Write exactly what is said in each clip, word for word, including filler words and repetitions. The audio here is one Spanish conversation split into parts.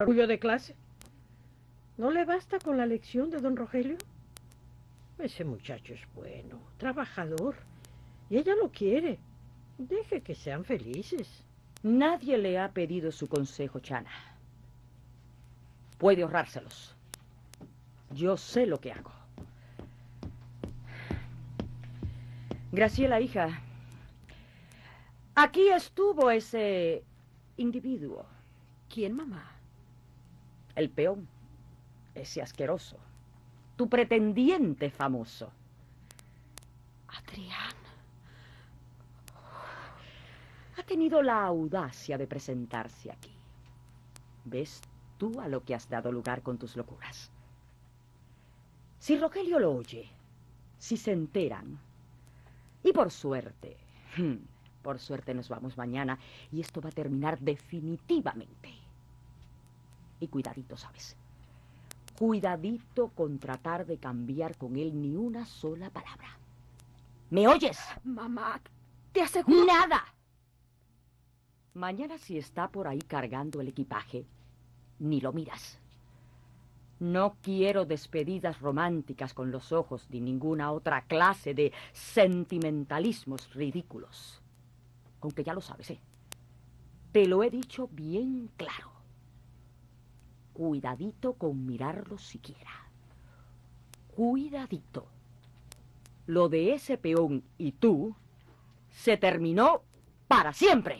orgullo de clase. ¿No le basta con la lección de don Rogelio? Ese muchacho es bueno, trabajador, y ella lo quiere. Deje que sean felices. Nadie le ha pedido su consejo, Chana. Puede ahorrárselos. Yo sé lo que hago. Graciela, hija, aquí estuvo ese individuo. ¿Quién, mamá? El peón, ese asqueroso, tu pretendiente famoso. Adrián. Ha tenido la audacia de presentarse aquí. ¿Ves tú a lo que has dado lugar con tus locuras? Si Rogelio lo oye, si se enteran, y por suerte, por suerte nos vamos mañana, y esto va a terminar definitivamente. Y cuidadito, ¿sabes? Cuidadito con tratar de cambiar con él ni una sola palabra. ¿Me oyes? Mamá, te aseguro... ¡Nada! Mañana, si está por ahí cargando el equipaje, ni lo miras. No quiero despedidas románticas con los ojos ni ninguna otra clase de sentimentalismos ridículos. Aunque ya lo sabes, ¿eh? Te lo he dicho bien claro. Cuidadito con mirarlo siquiera. Cuidadito. Lo de ese peón y tú se terminó para siempre.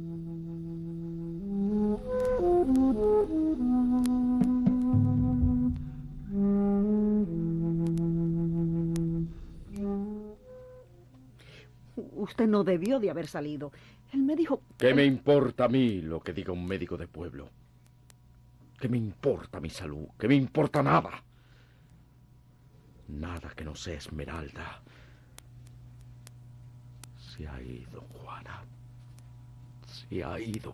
Usted no debió de haber salido. Él me dijo... ¿Qué me importa a mí lo que diga un médico de pueblo? ¿Qué me importa mi salud? ¿Qué me importa nada? Nada que no sea Esmeralda. Se ha ido, Juana. Se ha ido.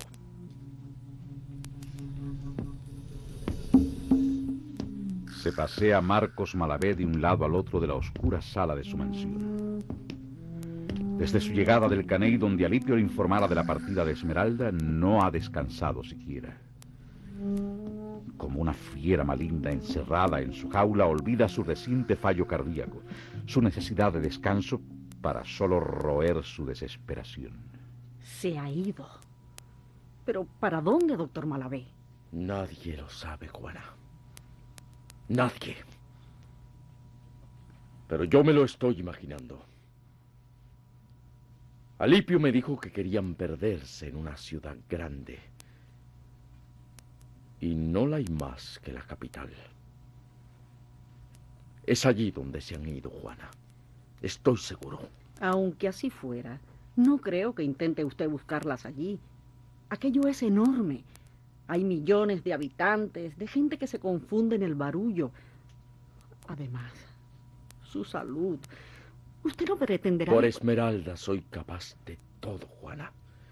Se pasea Marcos Malavé de un lado al otro de la oscura sala de su mansión. Desde su llegada del Caney, donde Alipio le informara de la partida de Esmeralda, no ha descansado siquiera. Como una fiera maligna encerrada en su jaula, olvida su reciente fallo cardíaco, su necesidad de descanso para solo roer su desesperación. Se ha ido. ¿Pero para dónde, doctor Malavé? Nadie lo sabe, Juana. Nadie. Pero yo me lo estoy imaginando. Alipio me dijo que querían perderse en una ciudad grande. Y no la hay más que la capital. Es allí donde se han ido, Juana. Estoy seguro. Aunque así fuera, no creo que intente usted buscarlas allí. Aquello es enorme. Hay millones de habitantes, de gente que se confunde en el barullo. Además, su salud. Usted no pretenderá... Por Esmeralda soy capaz de todo, Juana.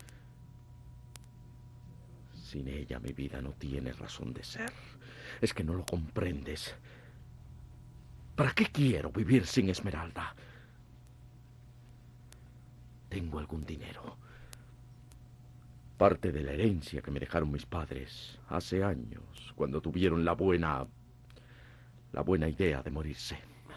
Sin ella mi vida no tiene razón de ser. Es que no lo comprendes. ¿Para qué quiero vivir sin Esmeralda? Tengo algún dinero. Parte de la herencia que me dejaron mis padres hace años, cuando tuvieron la buena... la buena idea de morirse.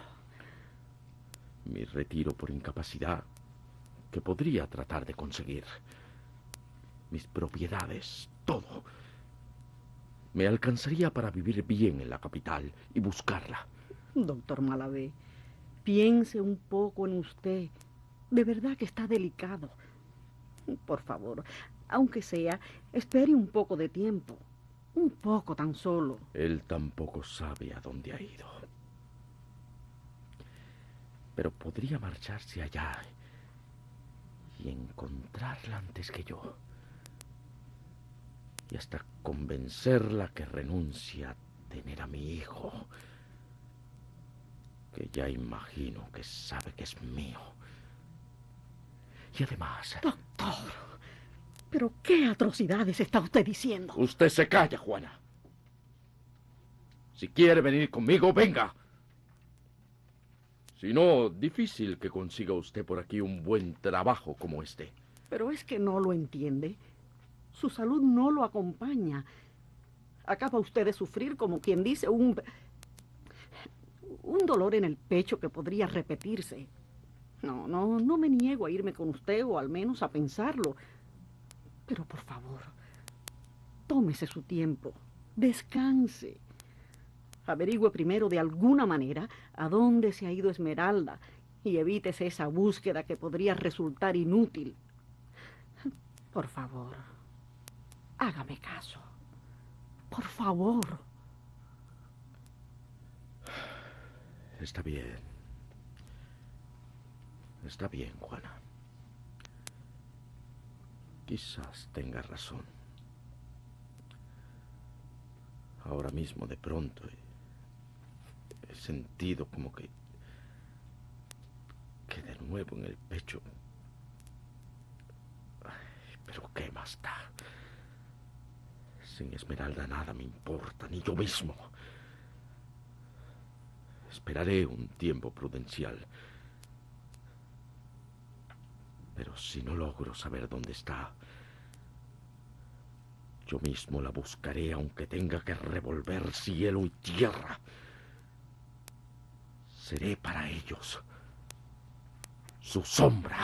Mi retiro por incapacidad, que podría tratar de conseguir. Mis propiedades, todo. Me alcanzaría para vivir bien en la capital y buscarla. Doctor Malavé, piense un poco en usted. De verdad que está delicado. Por favor, aunque sea, espere un poco de tiempo. Un poco tan solo. Él tampoco sabe a dónde ha ido. Pero podría marcharse allá y encontrarla antes que yo. Y hasta convencerla que renuncie a tener a mi hijo, que ya imagino que sabe que es mío. Y además... Doctor, ¿pero qué atrocidades está usted diciendo? Usted se calla, Juana. Si quiere venir conmigo, venga. Si no, difícil que consiga usted por aquí un buen trabajo como este. Pero es que no lo entiende. Su salud no lo acompaña. Acaba usted de sufrir, como quien dice, un... un dolor en el pecho que podría repetirse. No, no, no me niego a irme con usted, o al menos a pensarlo. Pero por favor, tómese su tiempo, descanse. Averigüe primero de alguna manera a dónde se ha ido Esmeralda y evítese esa búsqueda que podría resultar inútil. Por favor, hágame caso. Por favor. Está bien. Está bien, Juana. Quizás tengas razón. Ahora mismo, de pronto, he, he sentido como que... que de nuevo en el pecho... Ay, pero ¿qué más da? Sin Esmeralda nada me importa, ni yo mismo. Esperaré un tiempo prudencial. Pero si no logro saber dónde está, yo mismo la buscaré, aunque tenga que revolver cielo y tierra. Seré para ellos su sombra.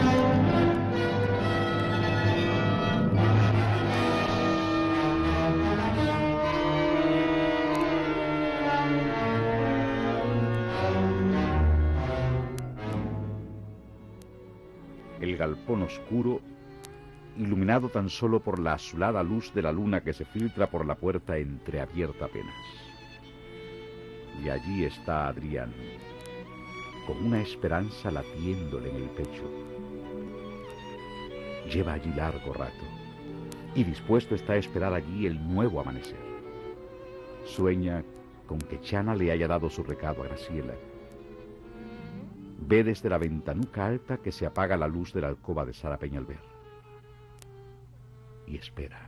El galpón oscuro, iluminado tan solo por la azulada luz de la luna que se filtra por la puerta entreabierta apenas. Y allí está Adrián, con una esperanza latiéndole en el pecho. Lleva allí largo rato, y dispuesto está a esperar allí el nuevo amanecer. Sueña con que Chana le haya dado su recado a Graciela. Ve desde la ventanuca alta que se apaga la luz de la alcoba de Sara Peñalver. Y espera.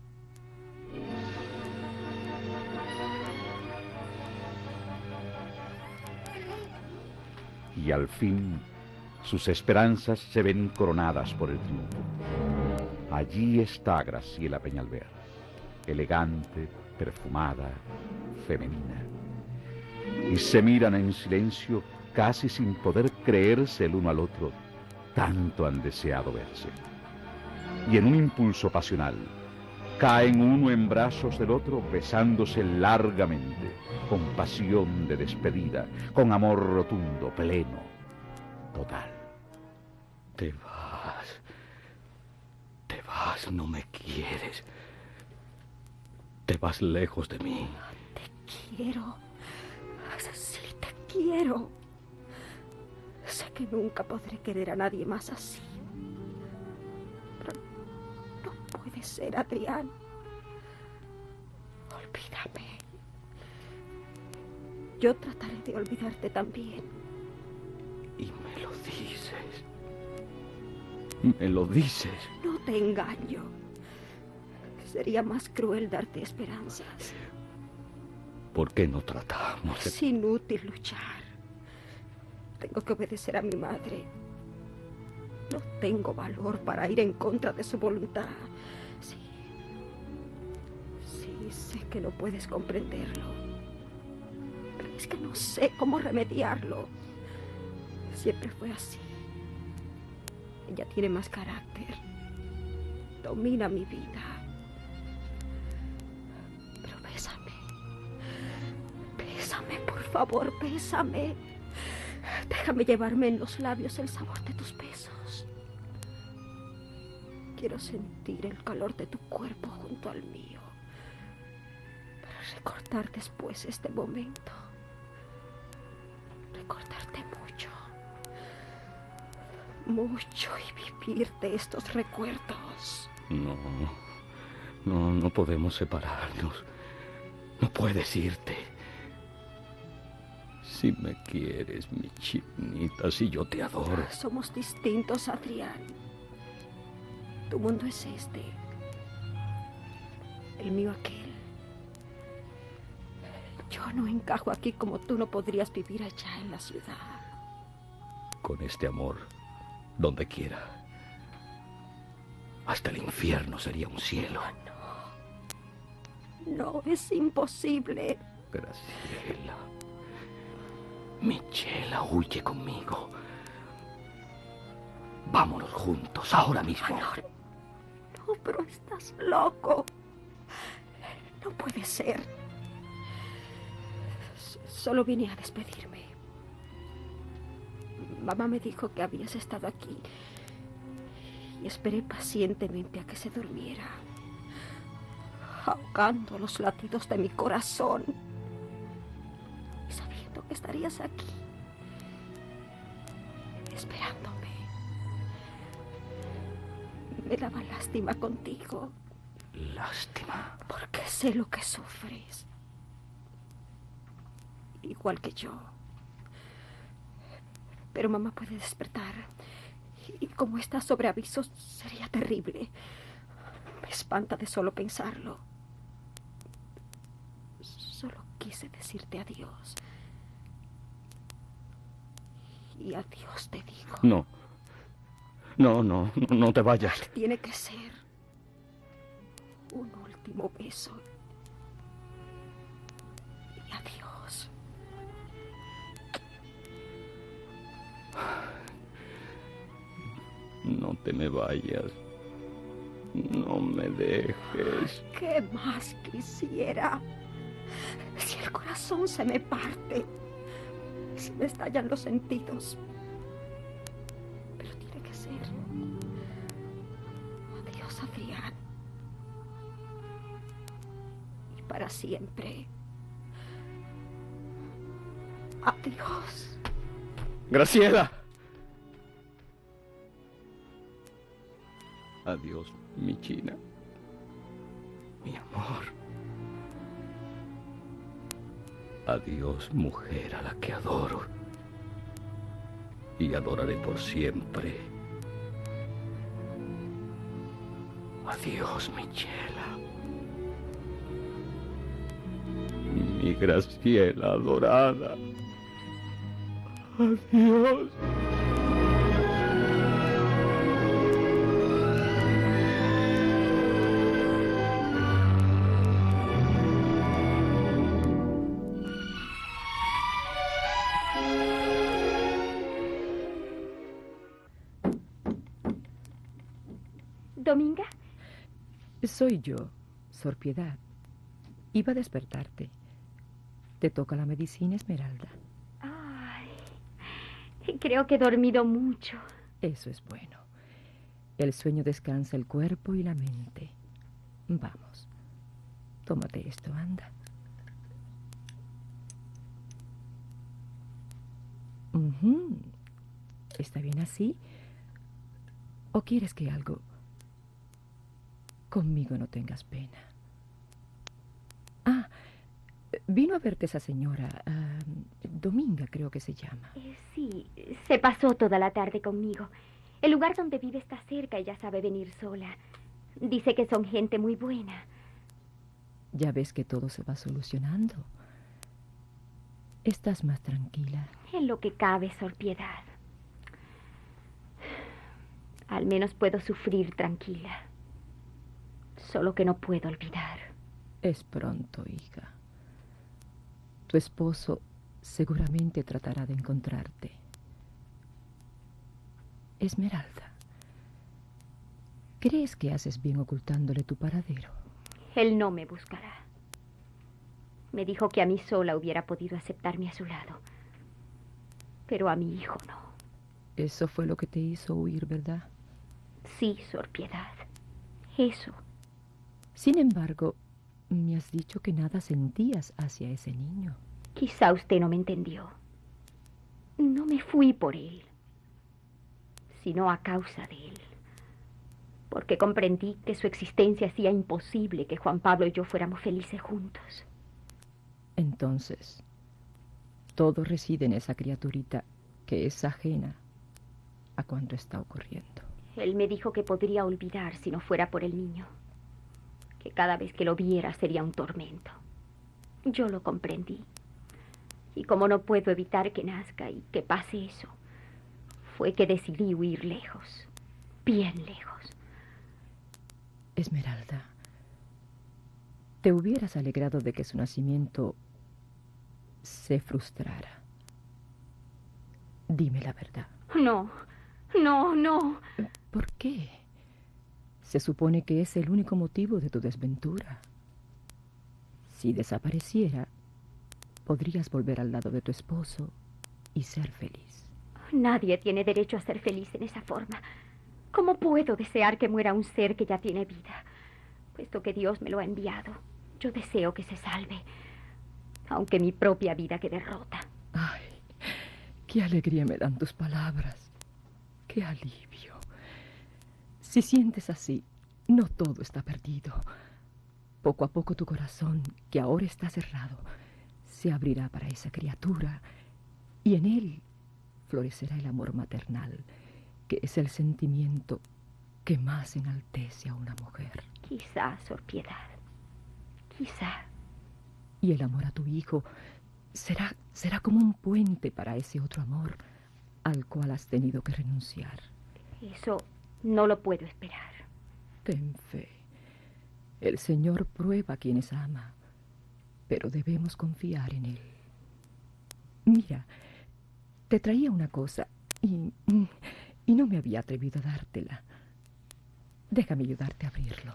Y al fin, sus esperanzas se ven coronadas por el triunfo. Allí está Graciela Peñalver, elegante, perfumada, femenina. Y se miran en silencio, casi sin poder creerse el uno al otro, tanto han deseado verse. Y en un impulso pasional, caen uno en brazos del otro, besándose largamente, con pasión de despedida, con amor rotundo, pleno, total. Te vas. Te vas, no me quieres. Te vas lejos de mí. Te quiero. Sí, te quiero. Sé que nunca podré querer a nadie más así. Pero no puede ser, Adrián. Olvídame. Yo trataré de olvidarte también. Y me lo dices. Me lo dices. No te engaño. Sería más cruel darte esperanzas. ¿Por qué no tratamos de... Es inútil luchar. Tengo que obedecer a mi madre. No tengo valor para ir en contra de su voluntad. Sí. Sí, sé que no puedes comprenderlo. Pero es que no sé cómo remediarlo. Siempre fue así. Ella tiene más carácter. Domina mi vida. Pero bésame. Bésame, por favor, bésame. Déjame llevarme en los labios el sabor de tus besos. Quiero sentir el calor de tu cuerpo junto al mío. Para recordar después este momento. Recordarte mucho. Mucho y vivir de estos recuerdos. No, no, no podemos separarnos. No puedes irte. Si me quieres, mi chinita, si yo te adoro. Somos distintos, Adrián. Tu mundo es este. El mío aquel. Yo no encajo aquí como tú no podrías vivir allá en la ciudad. Con este amor, donde quiera. Hasta el infierno sería un cielo. No, es imposible. Graciela. Michela, huye conmigo. Vámonos juntos, ahora mismo. No, no, pero estás loco. No puede ser. S- Solo vine a despedirme. Mamá me dijo que habías estado aquí y esperé pacientemente a que se durmiera, ahogando los latidos de mi corazón y sabiendo que estarías aquí, esperándome. Me daba lástima contigo, Lástima. porque sé lo que sufres, igual que yo. Pero mamá puede despertar. Y como estás sobre aviso, sería terrible. Me espanta de solo pensarlo. Solo quise decirte adiós. Y adiós te digo. No. No, no, no, no te vayas. Tiene que ser un último beso. Y adiós. No te me vayas. No me dejes. ¿Qué más quisiera? Si el corazón se me parte, si me estallan los sentidos. Pero tiene que ser. Adiós, Adrián. Y para siempre. Adiós. Graciela. Adiós, mi China. Mi amor. Adiós, mujer a la que adoro. Y adoraré por siempre. Adiós, Michela. Mi Graciela adorada. Adiós. ¿Dominga? Soy yo, Sor Piedad. Iba a despertarte. Te toca la medicina, Esmeralda. Ay, creo que he dormido mucho. Eso es bueno. El sueño descansa el cuerpo y la mente. Vamos, tómate esto, anda. Ujú. ¿Está bien así? ¿O quieres que algo? Conmigo no tengas pena. Ah, vino a verte esa señora, uh, Dominga creo que se llama. Eh, sí, se pasó toda la tarde conmigo. El lugar donde vive está cerca y ya sabe venir sola. Dice que son gente muy buena. Ya ves que todo se va solucionando. Estás más tranquila. En lo que cabe, Sor Piedad. Al menos puedo sufrir tranquila. Solo que no puedo olvidar. Es pronto, hija. Tu esposo seguramente tratará de encontrarte. Esmeralda, ¿crees que haces bien ocultándole tu paradero? Él no me buscará. Me dijo que a mí sola hubiera podido aceptarme a su lado. Pero a mi hijo no. Eso fue lo que te hizo huir, ¿verdad? Sí, Sor Piedad. Eso. Sin embargo, me has dicho que nada sentías hacia ese niño. Quizá usted no me entendió. No me fui por él, sino a causa de él. Porque comprendí que su existencia hacía imposible que Juan Pablo y yo fuéramos felices juntos. Entonces, todo reside en esa criaturita que es ajena a cuanto está ocurriendo. Él me dijo que podría olvidar si no fuera por el niño. Que cada vez que lo viera sería un tormento. Yo lo comprendí. Y como no puedo evitar que nazca y que pase eso, fue que decidí huir lejos, bien lejos. Esmeralda, te hubieras alegrado de que su nacimiento se frustrara. Dime la verdad. No, no, no. ¿Por qué? Se supone que es el único motivo de tu desventura. Si desapareciera, podrías volver al lado de tu esposo y ser feliz. Nadie tiene derecho a ser feliz en esa forma. ¿Cómo puedo desear que muera un ser que ya tiene vida? Puesto que Dios me lo ha enviado, yo deseo que se salve, aunque mi propia vida quede rota. Ay, qué alegría me dan tus palabras. Qué alivio. Si sientes así, no todo está perdido. Poco a poco tu corazón, que ahora está cerrado, se abrirá para esa criatura y en él florecerá el amor maternal, que es el sentimiento que más enaltece a una mujer. Quizá, Sor Piedad, quizá. Y el amor a tu hijo será, será como un puente para ese otro amor al cual has tenido que renunciar. Eso no lo puedo esperar. Ten fe. El Señor prueba a quienes ama, pero debemos confiar en Él. Mira, te traía una cosa y, y no me había atrevido a dártela. Déjame ayudarte a abrirlo.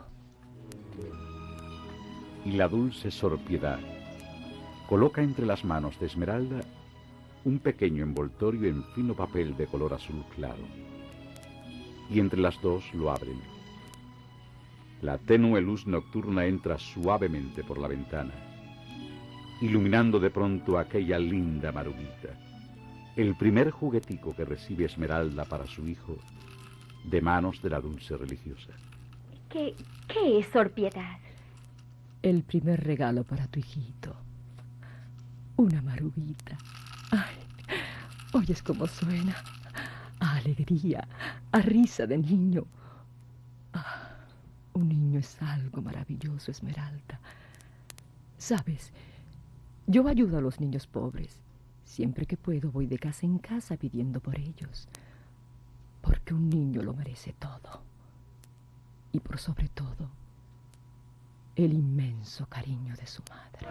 Y la dulce Sor Piedad coloca entre las manos de Esmeralda un pequeño envoltorio en fino papel de color azul claro. Y entre las dos lo abren. La tenue luz nocturna entra suavemente por la ventana, iluminando de pronto aquella linda maruguita, el primer juguetico que recibe Esmeralda para su hijo de manos de la dulce religiosa. ¿Qué, qué es, Sor Piedad? El primer regalo para tu hijito. Una maruguita. Ay, oyes cómo suena. A alegría, a risa de niño. Ah, un niño es algo maravilloso, Esmeralda. Sabes, yo ayudo a los niños pobres. Siempre que puedo voy de casa en casa pidiendo por ellos. Porque un niño lo merece todo. Y por sobre todo, el inmenso cariño de su madre.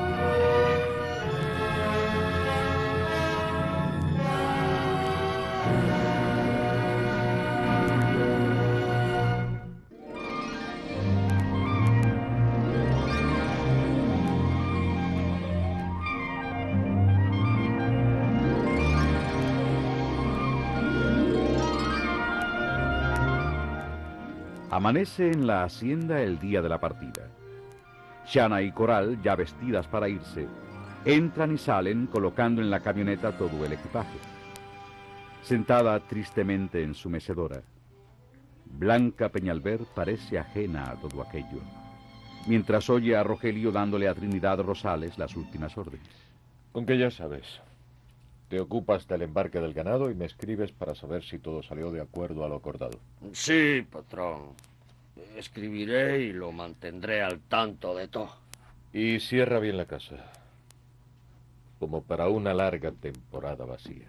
Amanece en la hacienda el día de la partida. Xana y Coral, ya vestidas para irse, entran y salen colocando en la camioneta todo el equipaje. Sentada tristemente en su mecedora, Blanca Peñalver parece ajena a todo aquello, mientras oye a Rogelio dándole a Trinidad Rosales las últimas órdenes. Con que ya sabes, te ocupas del embarque del ganado y me escribes para saber si todo salió de acuerdo a lo acordado. Sí, patrón. Escribiré y lo mantendré al tanto de todo. Y cierra bien la casa, como para una larga temporada vacía.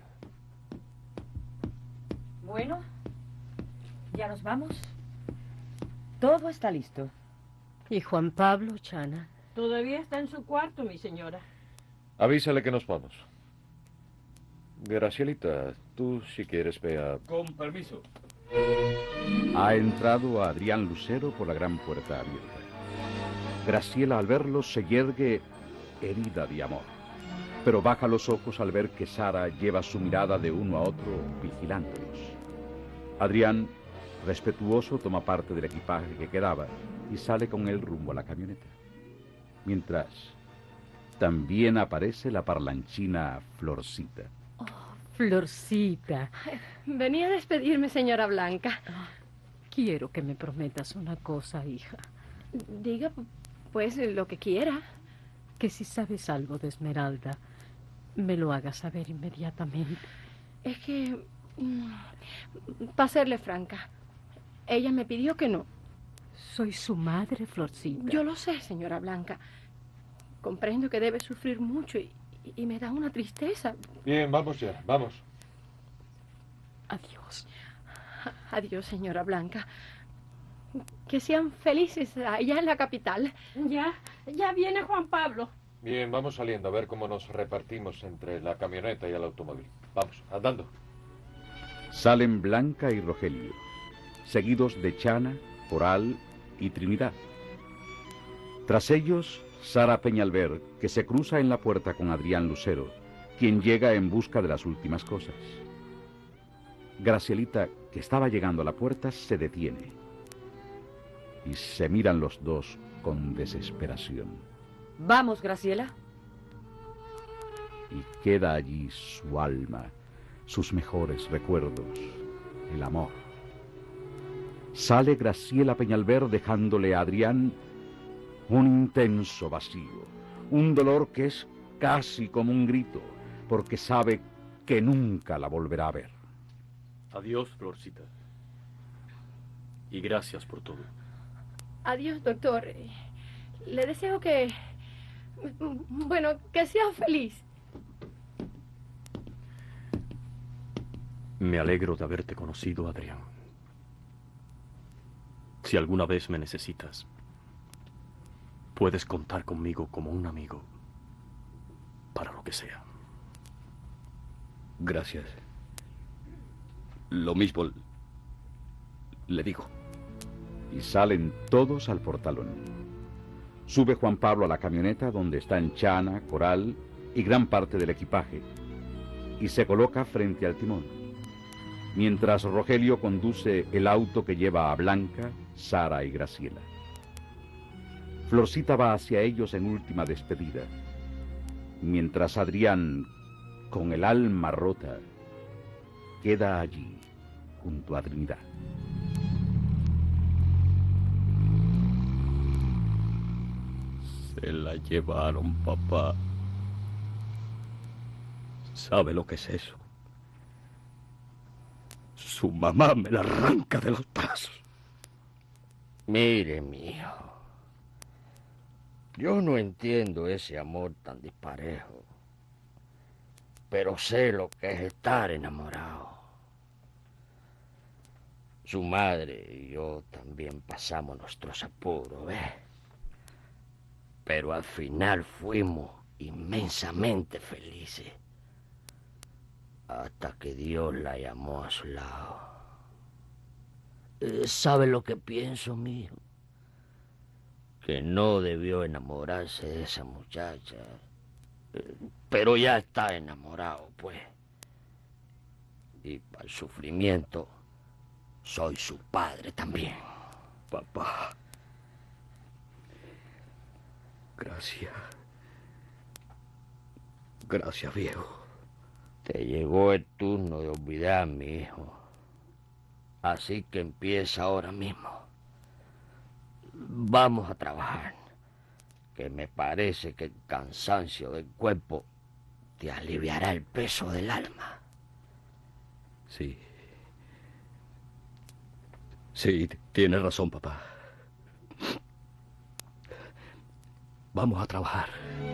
Bueno, ¿ya nos vamos? Todo está listo. ¿Y Juan Pablo, Xana? Todavía está en su cuarto, mi señora. Avísale que nos vamos. Gracielita, tú si quieres ve a... Con permiso. Ha entrado a Adrián Lucero por la gran puerta abierta. Graciela al verlo se yergue herida de amor, pero baja los ojos al ver que Sara lleva su mirada de uno a otro vigilándolos. Adrián, respetuoso, toma parte del equipaje que quedaba y sale con él rumbo a la camioneta. Mientras, también aparece la parlanchina Florcita. Florcita. Venía a despedirme, señora Blanca. Quiero que me prometas una cosa, hija. Diga, pues, lo que quiera. Que si sabes algo de Esmeralda, me lo hagas saber inmediatamente. Es que, para serle franca, ella me pidió que no. Soy su madre, Florcita. Yo lo sé, señora Blanca. Comprendo que debe sufrir mucho y, y me da una tristeza. Bien, vamos ya, vamos. Adiós. Adiós, señora Blanca. que sean felices allá en la capital. Ya, ya viene Juan Pablo. Bien, vamos saliendo a ver cómo nos repartimos entre la camioneta y el automóvil. Vamos, andando. Salen Blanca y Rogelio, seguidos de Chana, Coral y Trinidad. Tras ellos, Sara Peñalver, que se cruza en la puerta con Adrián Lucero, quien llega en busca de las últimas cosas. Gracielita, que estaba llegando a la puerta, se detiene. Y se miran los dos con desesperación. Vamos, Graciela. Y queda allí su alma, sus mejores recuerdos, el amor. Sale Graciela Peñalver dejándole a Adrián un intenso vacío, un dolor que es casi como un grito, porque sabe que nunca la volverá a ver. Adiós, Florcita. Y gracias por todo. Adiós, doctor. Le deseo que... Bueno, que sea feliz. Me alegro de haberte conocido, Adrián. Si alguna vez me necesitas, puedes contar conmigo como un amigo, para lo que sea. Gracias. Lo mismo le digo. Y salen todos al portalón. Sube Juan Pablo a la camioneta donde están Chana, Coral y gran parte del equipaje, y se coloca frente al timón, mientras Rogelio conduce el auto que lleva a Blanca, Sara y Graciela. Florcita va hacia ellos en última despedida, mientras Adrián, con el alma rota, queda allí junto a Trinidad. Se la llevaron, papá. ¿Sabe lo que es eso? Su mamá me la arranca de los brazos. Mire, mijo. Yo no entiendo ese amor tan disparejo. Pero sé lo que es estar enamorado. Su madre y yo también pasamos nuestros apuros, ¿ves? Pero al final fuimos inmensamente felices. Hasta que Dios la llamó a su lado. ¿Sabe lo que pienso, mijo? Que no debió enamorarse de esa muchacha. Pero ya está enamorado, pues. Y para el sufrimiento, soy su padre también. Papá. Gracias. Gracias, viejo. Te llegó el turno de olvidar, mi hijo. Así que empieza ahora mismo. Vamos a trabajar. Que me parece que el cansancio del cuerpo te aliviará el peso del alma. Sí. Sí, tienes razón, papá. Vamos a trabajar.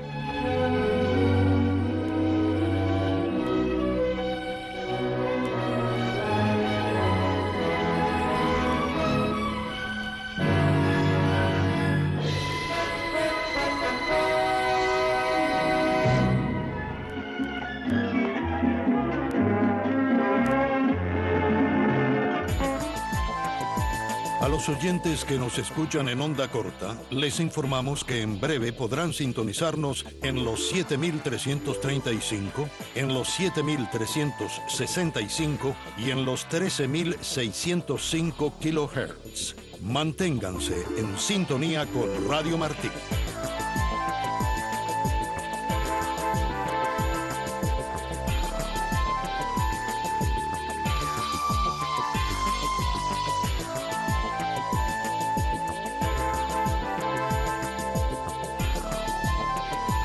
A los oyentes que nos escuchan en onda corta, les informamos que en breve podrán sintonizarnos en los siete mil trescientos treinta y cinco, en los siete mil trescientos sesenta y cinco y en los trece mil seiscientos cinco kilohertz. Manténganse en sintonía con Radio Martí.